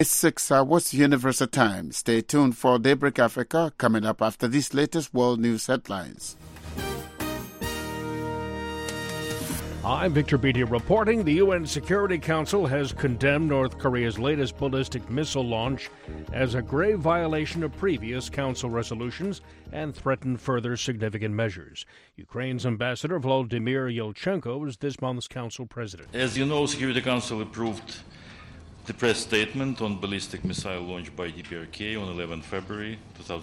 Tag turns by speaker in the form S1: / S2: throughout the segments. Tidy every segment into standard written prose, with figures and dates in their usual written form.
S1: It's 6 hours Universal Time. Stay tuned for Daybreak Africa coming up after these latest world news headlines.
S2: I'm Victor Beattie reporting. The UN Security Council has condemned North Korea's latest ballistic missile launch as a grave violation of previous council resolutions and threatened further significant measures. Ukraine's Ambassador Volodymyr Yelchenko is this month's council president.
S3: As you know, Security Council approved the press statement on ballistic missile launch by DPRK on 11 February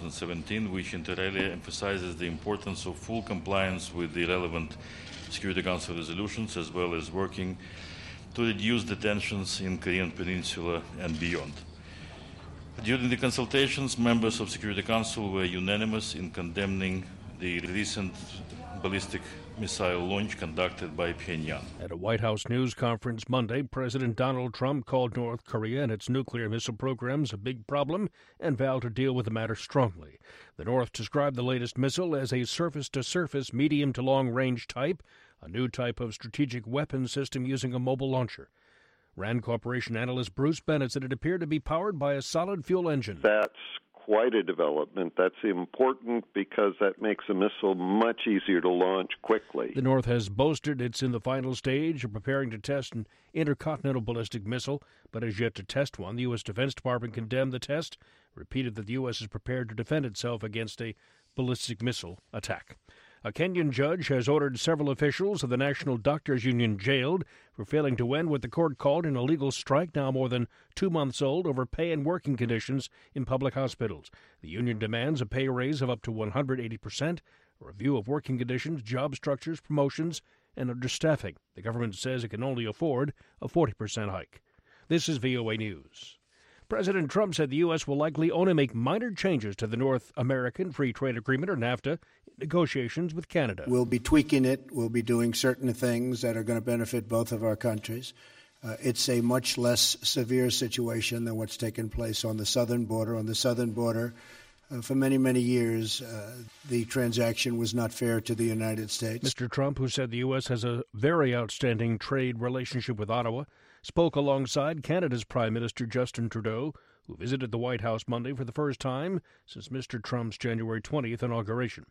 S3: 2017, which inter alia emphasizes the importance of full compliance with the relevant Security Council resolutions, as well as working to reduce the tensions in Korean Peninsula and beyond. During the consultations, members of Security Council were unanimous in condemning the recent ballistic missile launch conducted by Pyongyang.
S2: At a White House news conference Monday, President Donald Trump called North Korea and its nuclear missile programs a big problem and vowed to deal with the matter strongly. The North described the latest missile as a surface-to-surface, medium to long-range type, a new type of strategic weapon system using a mobile launcher. RAND Corporation analyst Bruce Bennett said it appeared to be powered by a solid fuel engine.
S4: That's quite a development. That's important because that makes a missile much easier to launch quickly.
S2: The North has boasted it's in the final stage of preparing to test an intercontinental ballistic missile, but has yet to test one. The U.S. Defense Department condemned the test, repeated that the U.S. is prepared to defend itself against a ballistic missile attack. A Kenyan judge has ordered several officials of the National Doctors Union jailed for failing to end what the court called an illegal strike now more than 2 months old over pay and working conditions in public hospitals. The union demands a pay raise of up to 180%, a review of working conditions, job structures, promotions, and understaffing. The government says it can only afford a 40% hike. This is VOA News. President Trump said the U.S. will likely only make minor changes to the North American Free Trade Agreement, or NAFTA, negotiations with Canada.
S5: We'll be tweaking it. We'll be doing certain things that are going to benefit both of our countries. It's a much less severe situation than what's taken place on the southern border. On the southern border, for many, many years, the transaction was not fair to the United States.
S2: Mr. Trump, who said the U.S. has a very outstanding trade relationship with Ottawa, spoke alongside Canada's Prime Minister Justin Trudeau, who visited the White House Monday for the first time since Mr. Trump's January 20th inauguration.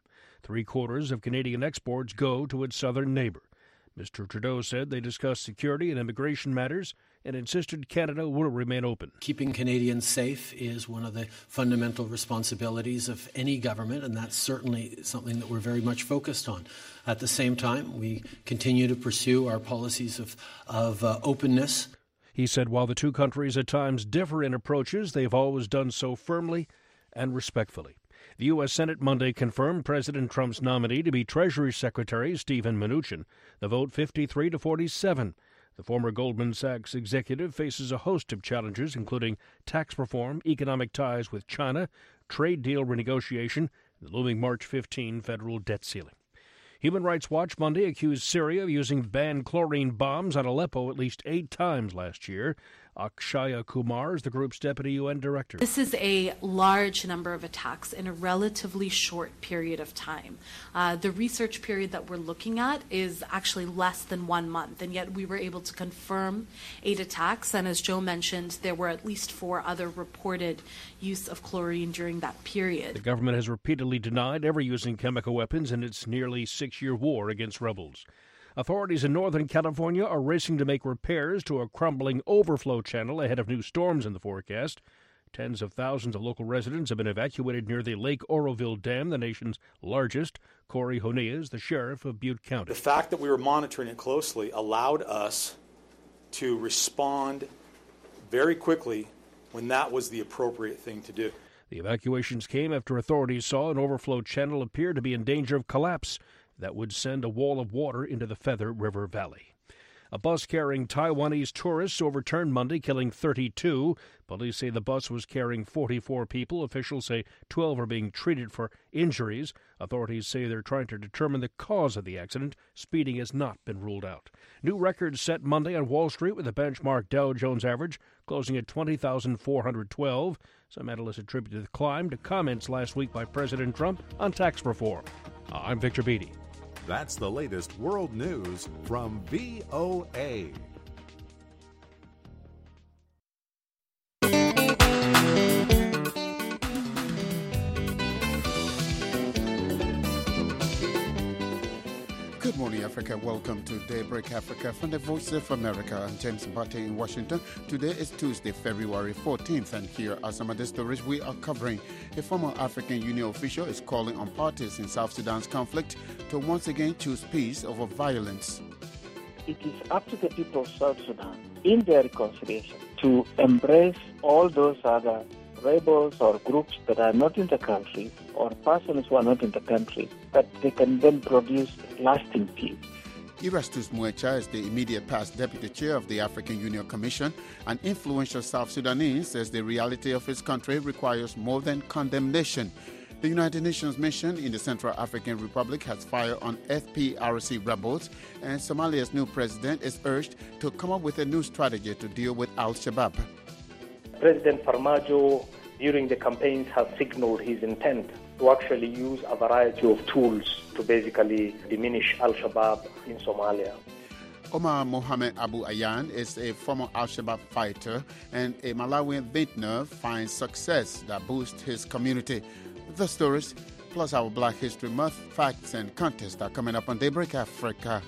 S2: 3/4 of Canadian exports go to its southern neighbor. Mr. Trudeau said they discussed security and immigration matters and insisted Canada will remain open.
S6: Keeping Canadians safe is one of the fundamental responsibilities of any government, and that's certainly something that we're very much focused on. At the same time, we continue to pursue our policies of openness.
S2: He said while the two countries at times differ in approaches, they've always done so firmly and respectfully. The U.S. Senate Monday confirmed President Trump's nominee to be Treasury Secretary Steven Mnuchin. The vote 53-47. The former Goldman Sachs executive faces a host of challenges, including tax reform, economic ties with China, trade deal renegotiation, and the looming March 15 federal debt ceiling. Human Rights Watch Monday accused Syria of using banned chlorine bombs on Aleppo at least 8 times last year. Akshaya Kumar is the group's deputy UN director.
S7: This is a large number of attacks in a relatively short period of time. The research period that we're looking at is actually less than 1 month, and yet we were able to confirm 8 attacks. And as Joe mentioned, there were at least 4 other reported use of chlorine during that period.
S2: The government has repeatedly denied ever using chemical weapons in its nearly 6-year war against rebels. Authorities in Northern California are racing to make repairs to a crumbling overflow channel ahead of new storms in the forecast. Tens of thousands of local residents have been evacuated near the Lake Oroville Dam, the nation's largest. Corey Honea is the sheriff of Butte County.
S8: The fact that we were monitoring it closely allowed us to respond very quickly when that was the appropriate thing to do.
S2: The evacuations came after authorities saw an overflow channel appear to be in danger of collapse that would send a wall of water into the Feather River Valley. A bus carrying Taiwanese tourists overturned Monday, killing 32. Police say the bus was carrying 44 people. Officials say 12 are being treated for injuries. Authorities say they're trying to determine the cause of the accident. Speeding has not been ruled out. New records set Monday on Wall Street with the benchmark Dow Jones average closing at 20,412. Some analysts attribute the climb to comments last week by President Trump on tax reform. I'm Victor Beattie.
S9: That's the latest world news from VOA.
S1: Africa. Welcome to Daybreak Africa from the Voice of America. I'm James Mbate in Washington. Today is Tuesday, February 14th, and here are some of the stories we are covering. A former African Union official is calling on parties in South Sudan's conflict to once again choose peace over violence.
S10: It is up to the people of South Sudan in their reconciliation to embrace all those other rebels or groups that are not in the country or persons who are not in the country, that they can then produce lasting peace.
S1: Erastus Muecha is the immediate past deputy chair of the African Union Commission. An influential South Sudanese says the reality of his country requires more than condemnation. The United Nations mission in the Central African Republic has fired on FPRC rebels, and Somalia's new president is urged to come up with a new strategy to deal with Al-Shabaab.
S11: President Farmajo, during the campaigns, has signaled his intent to actually use a variety of tools to basically diminish Al-Shabaab in Somalia.
S1: Omar Mohamed Abu Ayan is a former Al-Shabaab fighter, and a Malawian vintner finds success that boosts his community. The stories, plus our Black History Month facts and contests, are coming up on Daybreak Africa.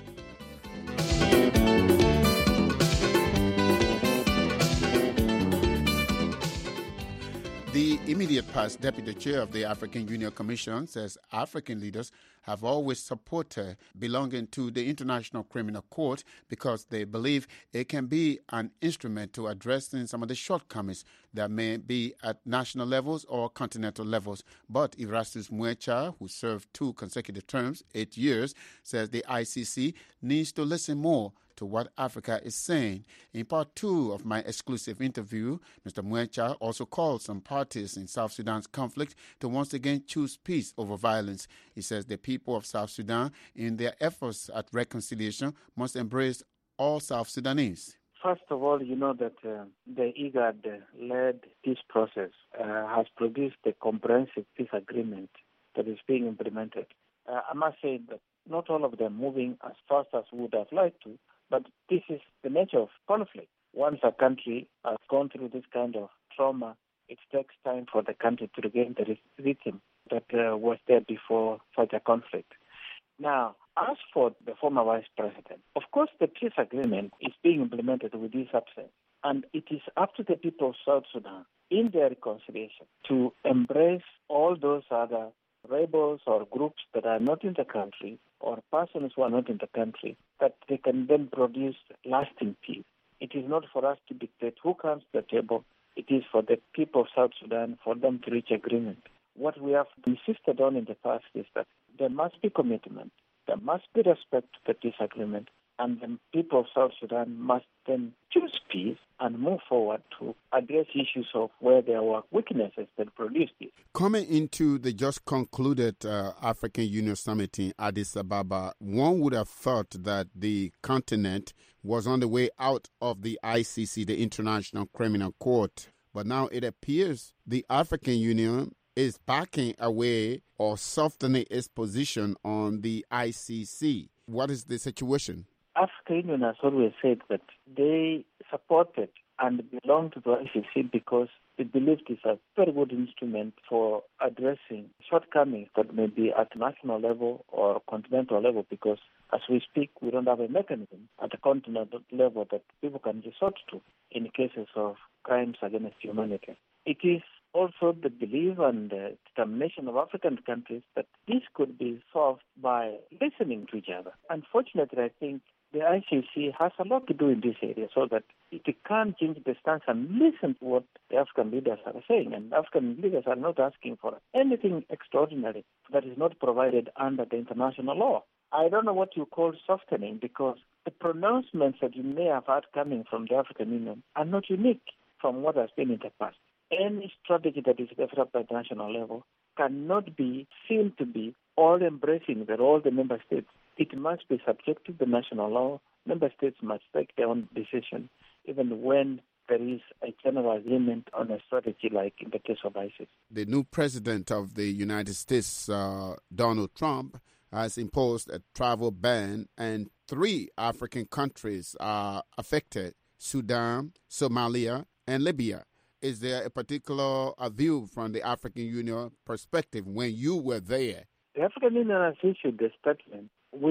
S1: The immediate past deputy chair of the African Union Commission says African leaders have always supported belonging to the International Criminal Court because they believe it can be an instrument to addressing some of the shortcomings that may be at national levels or continental levels. But Erastus Muecha, who served 2 consecutive terms, 8 years, says the ICC needs to listen more to what Africa is saying. In part 2 of my exclusive interview, Mr. Muecha also called some parties in South Sudan's conflict to once again choose peace over violence. He says the people of South Sudan, in their efforts at reconciliation, must embrace all South Sudanese.
S10: First of all, you know that the IGAD-led peace process has produced a comprehensive peace agreement that is being implemented. I must say that not all of them moving as fast as we would have liked to, but this is the nature of conflict. Once a country has gone through this kind of trauma, it takes time for the country to regain the rhythm that was there before such a conflict. Now, as for the former vice president, of course the peace agreement is being implemented with this absence. And it is up to the people of South Sudan in their reconciliation to embrace all those other rebels or groups that are not in the country or persons who are not in the country, that they can then produce lasting peace. It is not for us to dictate who comes to the table. It is for the people of South Sudan, for them to reach agreement. What we have insisted on in the past is that there must be commitment, there must be respect to the peace agreement, and the people of South Sudan must then choose peace and move forward to address issues of where there were weaknesses that produced it.
S1: Coming into the just concluded African Union Summit in Addis Ababa, one would have thought that the continent was on the way out of the ICC, the International Criminal Court. But now it appears the African Union is backing away or softening its position on the ICC. What is the situation?
S10: African Union has always said that they supported and belong to the ICC because they believe it's a very good instrument for addressing shortcomings that may be at national level or continental level, because as we speak, we don't have a mechanism at the continental level that people can resort to in cases of crimes against humanity. It is also the belief and the determination of African countries that this could be solved by listening to each other. Unfortunately, I think the ICC has a lot to do in this area so that it can change the stance and listen to what the African leaders are saying. And African leaders are not asking for anything extraordinary that is not provided under the international law. I don't know what you call softening, because the pronouncements that you may have had coming from the African Union are not unique from what has been in the past. Any strategy that is developed at the national level cannot be seen to be all-embracing that all the member states. It must be subject to the national law. Member states must take their own decision, even when there is a general agreement on a strategy like in the case of ISIS.
S1: The new president of the United States, Donald Trump, has imposed a travel ban, and 3 African countries are affected: Sudan, Somalia, and Libya. Is there a particular view from the African Union perspective when you were there?
S10: The African Union has issued a statement which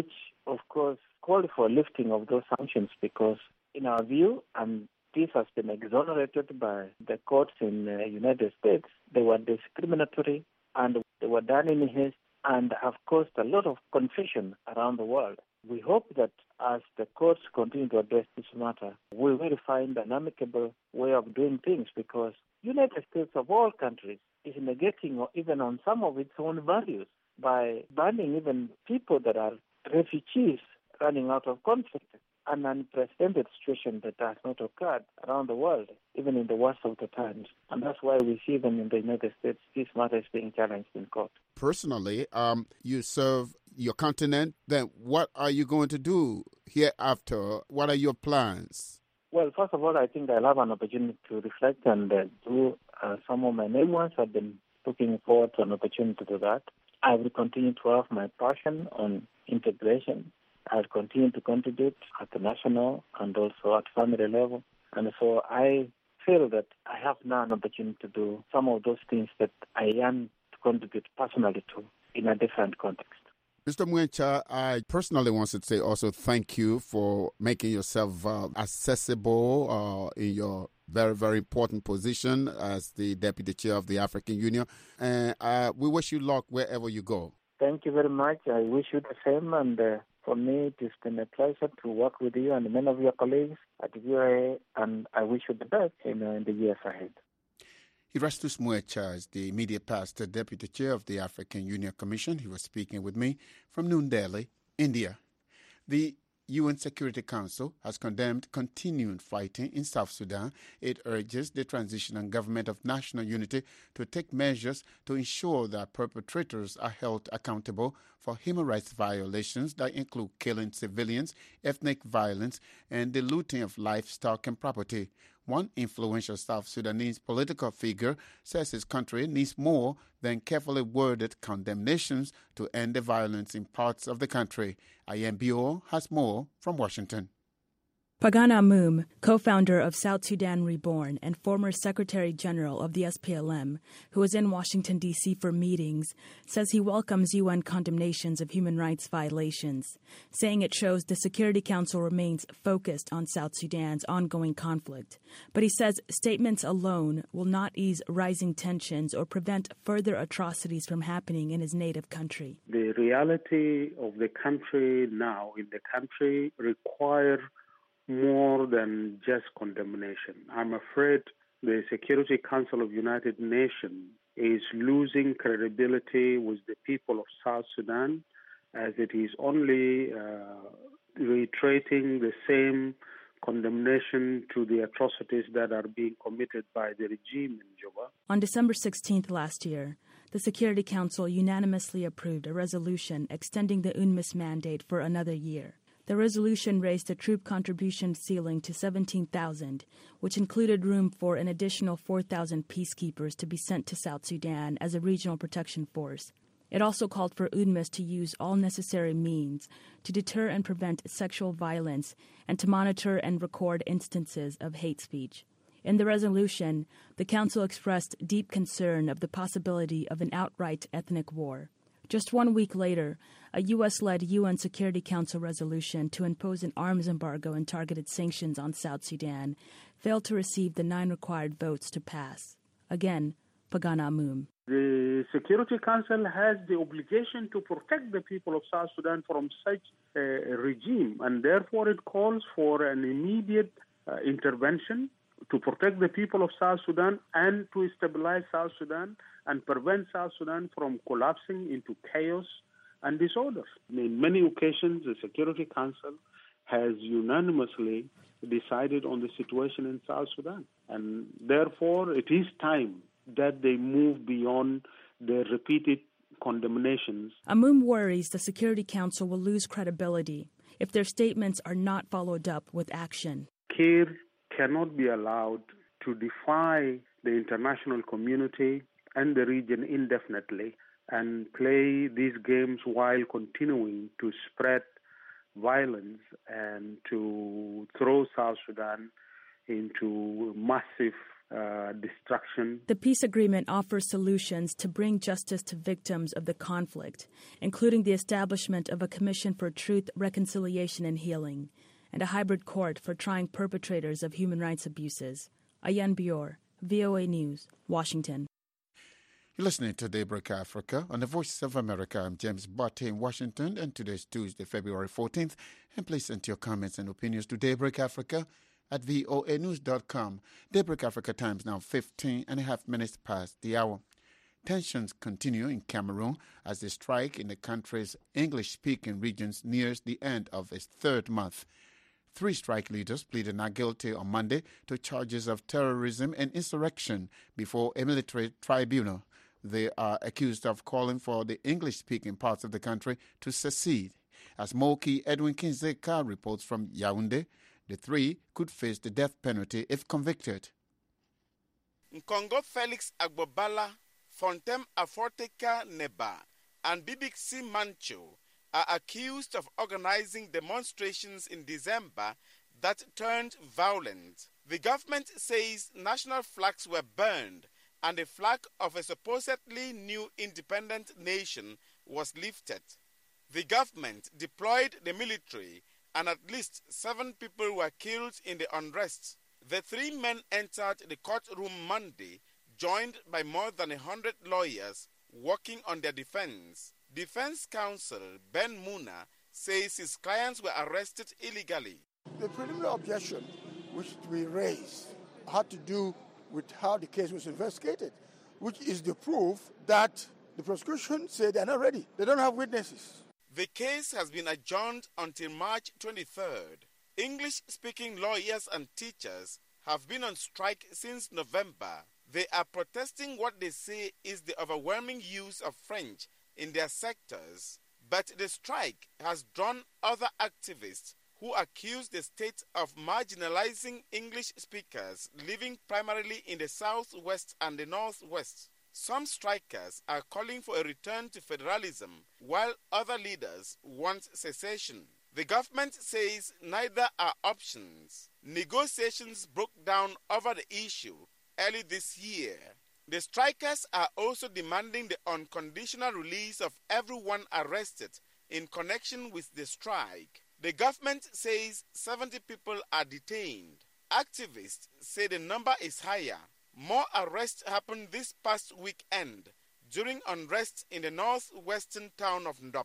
S10: of course, called for lifting of those sanctions because, in our view, and this has been exonerated by the courts in the United States, they were discriminatory and they were done in haste and have caused a lot of confusion around the world. We hope that as the courts continue to address this matter, we will find an amicable way of doing things because United States of all countries is negating or even on some of its own values by banning even people that are refugees running out of conflict, an unprecedented situation that has not occurred around the world, even in the worst of the times. And that's why we see them in the United States, this matter is being challenged in court.
S1: Personally, you serve your continent, then what are you going to do hereafter? What are your plans?
S10: Well, first of all, I think I'll have an opportunity to reflect and do some of my memoirs. I've been looking forward to an opportunity to do that. I will continue to have my passion on integration. I'll continue to contribute at the national and also at family level. And so I feel that I have now an opportunity to do some of those things that I yearn to contribute personally to in a different context.
S1: Mr. Mwencha, I personally want to say also thank you for making yourself accessible in your very, very important position as the Deputy Chair of the African Union. And we wish you luck wherever you go.
S10: Thank you very much. I wish you the same. And for me, it has been a pleasure to work with you and many of your colleagues at VOA. And I wish you the best in the years ahead.
S1: Erastus Mwencha is the immediate past Deputy Chair of the African Union Commission. He was speaking with me from New Delhi, India. The UN Security Council has condemned continuing fighting in South Sudan. It urges the transitional government of national unity to take measures to ensure that perpetrators are held accountable for human rights violations that include killing civilians, ethnic violence, and the looting of livestock and property. One influential South Sudanese political figure says his country needs more than carefully worded condemnations to end the violence in parts of the country. IMBO has more from Washington.
S12: Pagan Amum, co-founder of South Sudan Reborn and former Secretary General of the SPLM, who was in Washington, D.C. for meetings, says he welcomes UN condemnations of human rights violations, saying it shows the Security Council remains focused on South Sudan's ongoing conflict. But he says statements alone will not ease rising tensions or prevent further atrocities from happening in his native country.
S13: The reality of the country now in the country requires more than just condemnation. I'm afraid the Security Council of United Nations is losing credibility with the people of South Sudan as it is only reiterating the same condemnation to the atrocities that are being committed by the regime in Juba.
S12: On December 16th last year, the Security Council unanimously approved a resolution extending the UNMISS mandate for another year. The resolution raised the troop contribution ceiling to 17,000, which included room for an additional 4,000 peacekeepers to be sent to South Sudan as a regional protection force. It also called for UNMISS to use all necessary means to deter and prevent sexual violence and to monitor and record instances of hate speech. In the resolution, the Council expressed deep concern of the possibility of an outright ethnic war. Just 1 week later, a U.S.-led UN Security Council resolution to impose an arms embargo and targeted sanctions on South Sudan failed to receive the 9 required votes to pass. Again, Pagan Amum.
S13: The Security Council has the obligation to protect the people of South Sudan from such a regime, and therefore it calls for an immediate intervention to protect the people of South Sudan and to stabilize South Sudan and prevent South Sudan from collapsing into chaos and disorder. In many occasions, the Security Council has unanimously decided on the situation in South Sudan. And therefore, it is time that they move beyond the repeated condemnations.
S12: Amum worries the Security Council will lose credibility if their statements are not followed up with action.
S13: Kir cannot be allowed to defy the international community and the region indefinitely and play these games while continuing to spread violence and to throw South Sudan into massive destruction.
S12: The peace agreement offers solutions to bring justice to victims of the conflict, including the establishment of a commission for truth, reconciliation, and healing, and a hybrid court for trying perpetrators of human rights abuses. Ayan Bior, VOA News, Washington.
S1: You're listening to Daybreak Africa on the Voice of America. I'm James Botte in Washington, and today's Tuesday, February 14th. And please send your comments and opinions to Daybreak Africa at voanews.com. Daybreak Africa time's now 15 and a half minutes past the hour. Tensions continue in Cameroon as the strike in the country's English-speaking regions nears the end of its third month. 3 strike leaders pleaded not guilty on Monday to charges of terrorism and insurrection before a military tribunal. They are accused of calling for the English-speaking parts of the country to secede. As Moki Edwin Kinzeka reports from Yaoundé, the 3 could face the death penalty if convicted.
S14: Nkongo Felix Agbobala, Fontem Aforteka Neba, and Bibixi Mancho are accused of organizing demonstrations in December that turned violent. The government says national flags were burned and the flag of a supposedly new independent nation was lifted. The government deployed the military and at least 7 people were killed in the unrest. The 3 men entered the courtroom Monday, joined by more than 100 lawyers working on their defense. Defense counsel Ben Muna says his clients were arrested illegally.
S15: The preliminary objection which we raised had to do with how the case was investigated, which is the proof that the prosecution said they're not ready. They don't have witnesses.
S14: The case has been adjourned until March 23rd. English-speaking lawyers and teachers have been on strike since November. They are protesting what they say is the overwhelming use of French in their sectors. But the strike has drawn other activists who accuse the state of marginalizing English speakers living primarily in the southwest and the northwest. Some strikers are calling for a return to federalism, while other leaders want secession. The government says neither are options. Negotiations broke down over the issue early this year. The strikers are also demanding the unconditional release of everyone arrested in connection with the strike. The government says 70 people are detained. Activists say the number is higher. More arrests happened this past weekend during unrest in the northwestern town of Ndop.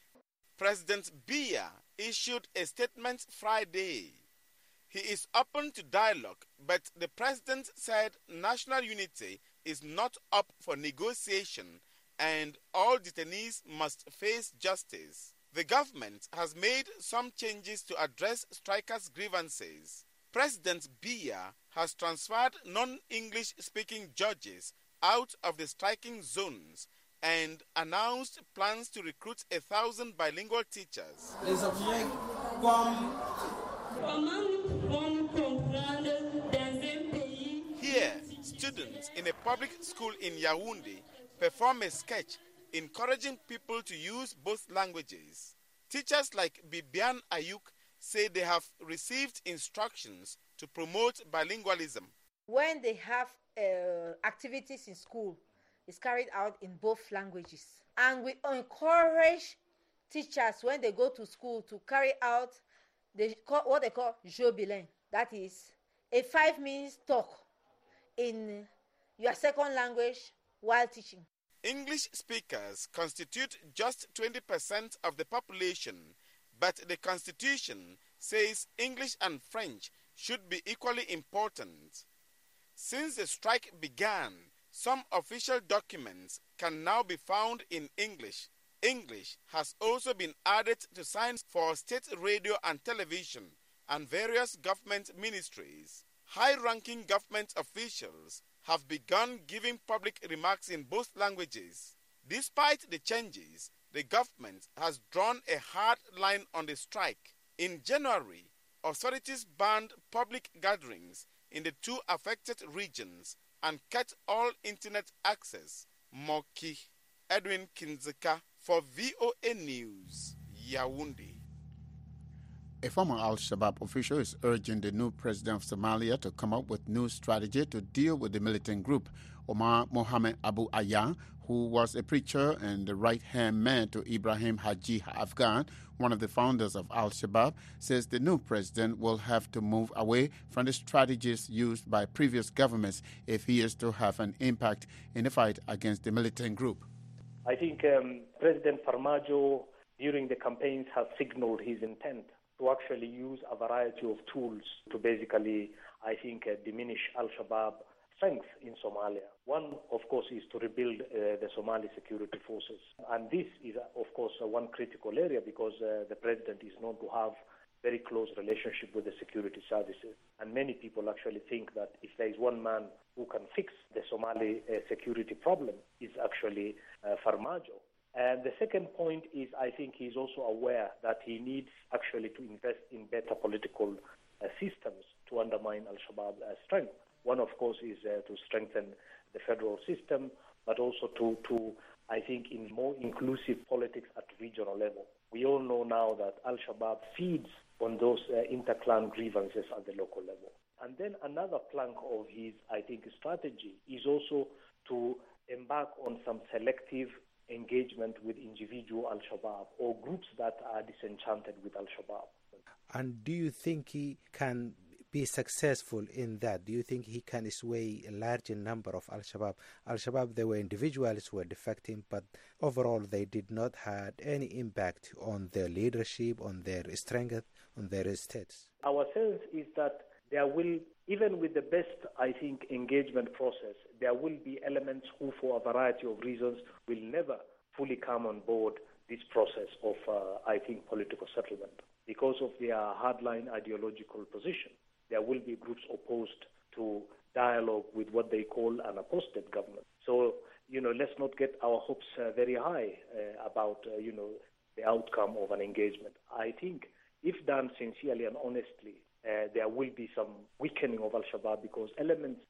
S14: President Biya issued a statement Friday. He is open to dialogue, but the president said national unity is not up for negotiation and all detainees must face justice. The government has made some changes to address strikers' grievances. President Biya has transferred non-English speaking judges out of the striking zones and announced plans to recruit 1,000 bilingual teachers. Here, students in a public school in Yaoundé perform a sketch encouraging people to use both languages. Teachers like Bibian Ayuk say they have received instructions to promote bilingualism.
S16: When they have activities in school, it's carried out in both languages. And we encourage teachers when they go to school to carry out what they call jeu bilingue. That is a 5-minute talk in your second language while teaching.
S14: English speakers constitute just 20% of the population, but the Constitution says English and French should be equally important. Since the strike began, some official documents can now be found in English. English has also been added to signs for state radio and television and various government ministries. High-ranking government officials have begun giving public remarks in both languages. Despite the changes, the government has drawn a hard line on the strike. In January, authorities banned public gatherings in the 2 affected regions and cut all internet access. Moki Edwin Kinzeka for VOA News, Yaoundé.
S1: A former Al-Shabaab official is urging the new president of Somalia to come up with new strategy to deal with the militant group. Omar Mohamed Abu Ayyan, who was a preacher and the right-hand man to Ibrahim Haji Afghan, one of the founders of Al-Shabaab, says the new president will have to move away from the strategies used by previous governments if he is to have an impact in the fight against the militant group.
S11: I think President Farmajo, during the campaigns, has signaled his intent to actually use a variety of tools to basically, I think, diminish Al-Shabaab strength in Somalia. One, of course, is to rebuild the Somali security forces. And this is, of course, one critical area because the president is known to have very close relationship with the security services. And many people actually think that if there is one man who can fix the Somali security problem, is actually Farmajo. And the second point is I think he's also aware that he needs actually to invest in better political systems to undermine Al-Shabaab strength. One, of course, is to strengthen the federal system, but also to, I think, in more inclusive politics at regional level. We all know now that Al-Shabaab feeds on those inter-clan grievances at the local level. And then another plank of his, I think, strategy is also to embark on some selective engagement with individual Al-Shabaab or groups that are disenchanted with Al-Shabaab.
S17: And do you think he can be successful in that? Do you think he can sway a larger number of Al-Shabaab? Al-Shabaab, they were individuals who were defecting, but overall they did not have any impact on their leadership, on their strength, on their states.
S11: Our sense is that there will, even with the best, I think, engagement process, there will be elements who, for a variety of reasons, will never fully come on board this process of, I think, political settlement. Because of their hardline ideological position, there will be groups opposed to dialogue with what they call an apostate government. So, let's not get our hopes very high about, the outcome of an engagement. I think if done sincerely and honestly, there will be some weakening of Al-Shabaab because elements,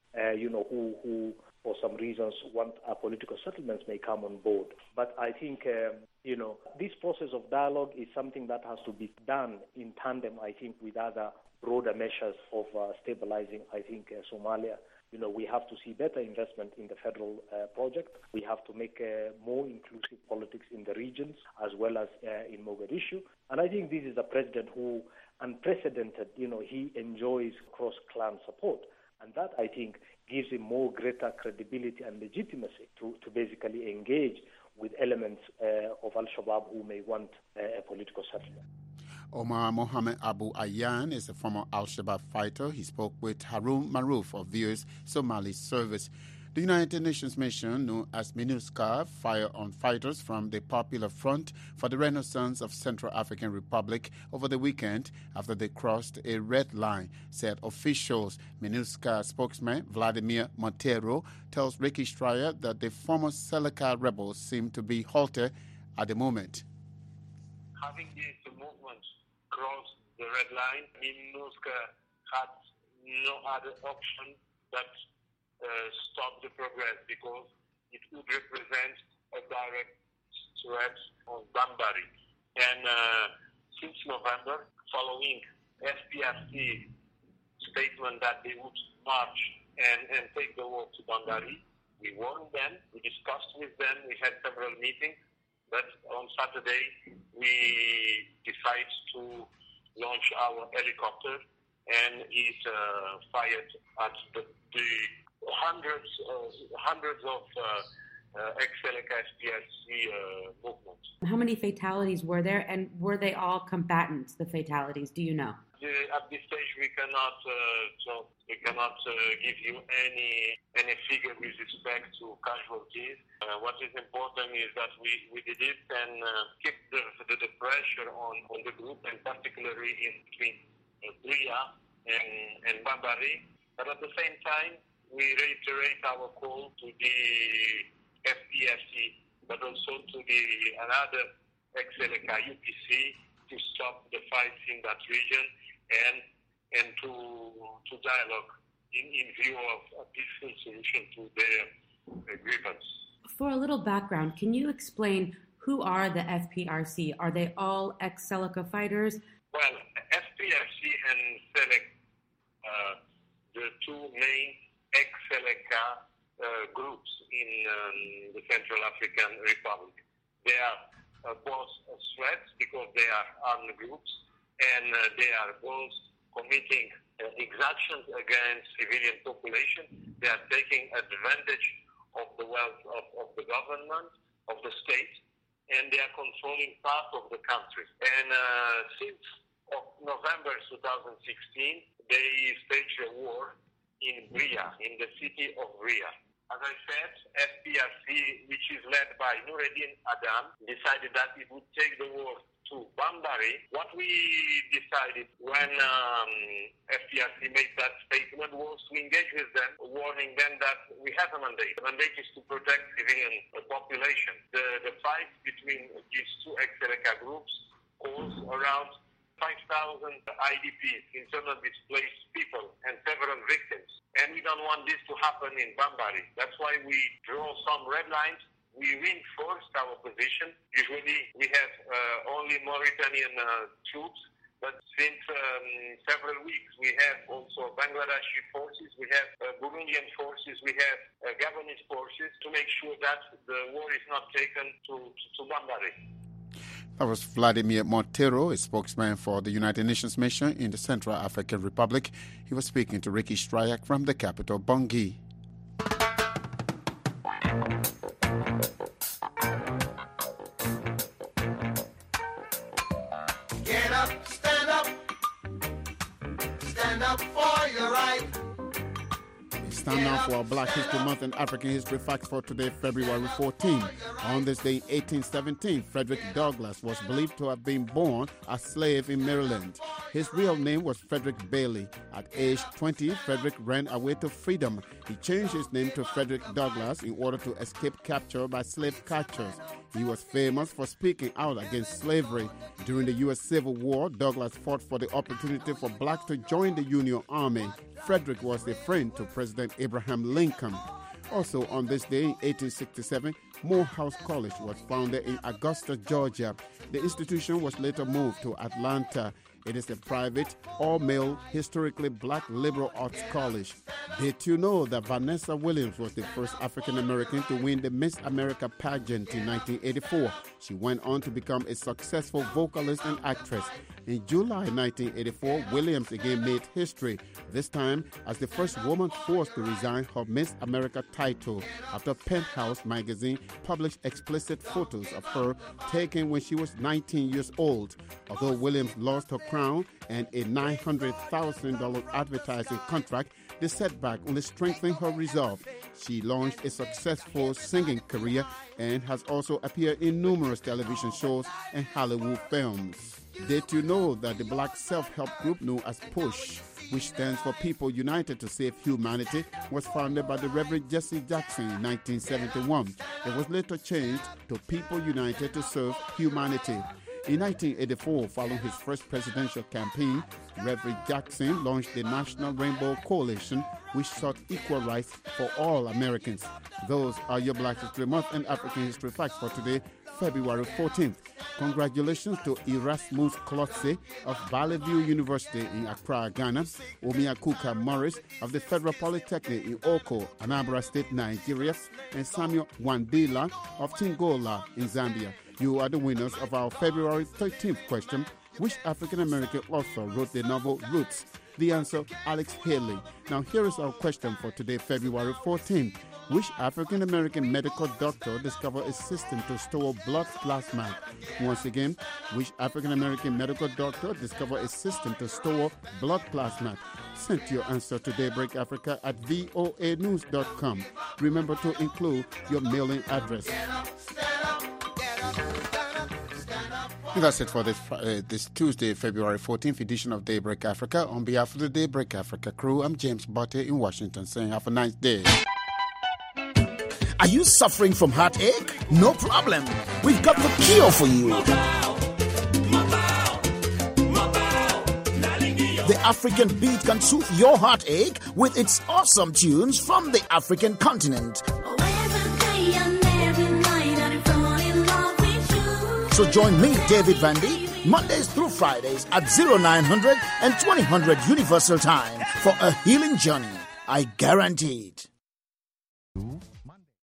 S11: who for some reasons want a political settlements may come on board. But I think, this process of dialogue is something that has to be done in tandem, I think, with other broader measures of stabilizing, I think, Somalia. We have to see better investment in the federal project. We have to make more inclusive politics in the regions as well as in Mogadishu. And I think this is a president who, unprecedented, he enjoys cross-clan support. And that, I think, gives him more greater credibility and legitimacy to basically engage with elements of Al-Shabaab who may want a political settlement.
S1: Omar Mohamed Abu Ayyan is a former Al-Shabaab fighter. He spoke with Harun Maruf of VOA's Somali service. The United Nations mission, known as MINUSCA, fired on fighters from the Popular Front for the Renaissance of Central African Republic over the weekend after they crossed a red line, said officials. MINUSCA spokesman Vladimir Montero tells Ricky Stryer that the former Seleka rebels seem to be halted at the moment.
S18: Having these movements cross the red line, MINUSCA had no other option but stop the progress because it would represent a direct threat on Bambari. And since November, following FPRC statement that they would march and take the war to Bambari, we warned them, we discussed with them, we had several meetings, but on Saturday we decided to launch our helicopter and it fired at the hundreds of ex-Seleka SPLC movements.
S19: How many fatalities were there, and were they all combatants, the fatalities? Do you know?
S18: At this stage, we cannot give you any figure with respect to casualties. What is important is that we did it and keep the pressure on the group, and particularly in between Bria and Bambari. But at the same time, we reiterate our call to the FPRC, but also to the another ex-Seleka UPC to stop the fights in that region and to dialogue in view of a peaceful solution to their grievance.
S19: For a little background, can you explain who are the FPRC? Are they all ex-Seleka fighters?
S18: Well, two main ex-Seleka groups in the Central African Republic. They are both threats because they are armed groups, and they are both committing exactions against civilian population. They are taking advantage of the wealth of the government, of the state, and they are controlling part of the country. And since November 2016, they staged a war in Bria, in the city of Bria. As I said, FPRC, which is led by Noureddin Adam, decided that it would take the war to Bambari. What we decided when FPRC made that statement was to engage with them, warning them that we have a mandate. The mandate is to protect civilian population. The fight between these two ex-Seleka groups caused around 5,000 IDPs, internal displaced people, and several victims. And we don't want this to happen in Bambari. That's why we draw some red lines. We reinforced our position. Usually we have only Mauritanian troops, but since several weeks we have also Bangladeshi forces, we have Burundian forces, we have Gabonese forces to make sure that the war is not taken to Bambari.
S1: That was Vladimir Montero, a spokesman for the United Nations mission in the Central African Republic. He was speaking to Ricky Stryak from the capital, Bangui.
S20: Get up, stand up for your right.
S1: Stand now for Black History Month and African History Facts for today, February 14. On this day, 1817, Frederick Douglass was believed to have been born a slave in Maryland. His real name was Frederick Bailey. At age 20, Frederick ran away to freedom. He changed his name to Frederick Douglass in order to escape capture by slave catchers. He was famous for speaking out against slavery. During the U.S. Civil War, Douglass fought for the opportunity for blacks to join the Union Army. Frederick was a friend to President Abraham Lincoln. Also on this day, in 1867, Morehouse College was founded in Augusta, Georgia. The institution was later moved to Atlanta. It is a private, all-male, historically black liberal arts college. Did you know that Vanessa Williams was the first African-American to win the Miss America pageant in 1984? She went on to become a successful vocalist and actress. In July 1984, Williams again made history, this time as the first woman forced to resign her Miss America title after Penthouse magazine published explicit photos of her taken when she was 19 years old. Although Williams lost her crown and a $900,000 advertising contract, the setback only strengthened her resolve. She launched a successful singing career and has also appeared in numerous television shows and Hollywood films. Did you know that the black self-help group known as PUSH, which stands for People United to Save Humanity, was founded by the Reverend Jesse Jackson in 1971. It was later changed to People United to Serve Humanity. In 1984, following his first presidential campaign, Reverend Jackson launched the National Rainbow Coalition, which sought equal rights for all Americans. Those are your Black History Month and African History Facts for today, February 14th. Congratulations to Erasmus Klotze of Valley View University in Accra, Ghana, Omiakuka Morris of the Federal Polytechnic in Oko, Anambra State, Nigeria, and Samuel Wandila of Tingola in Zambia. You are the winners of our February 13th question. Which African-American author wrote the novel Roots? The answer, Alex Haley. Now here is our question for today, February 14th. Which African-American medical doctor discovered a system to store blood plasma? Once again, which African-American medical doctor discovered a system to store blood plasma? Send your answer to Daybreak Africa at voanews.com. Remember to include your mailing address. And that's it for this Tuesday, February 14th edition of Daybreak Africa. On behalf of the Daybreak Africa crew, I'm James Botte in Washington saying have a nice day.
S21: Are you suffering from heartache? No problem. We've got the cure for you. The African beat can soothe your heartache with its awesome tunes from the African continent. So join me, David Vandy, Mondays through Fridays at 0900 and 2000 Universal Time for a healing journey. I guarantee it.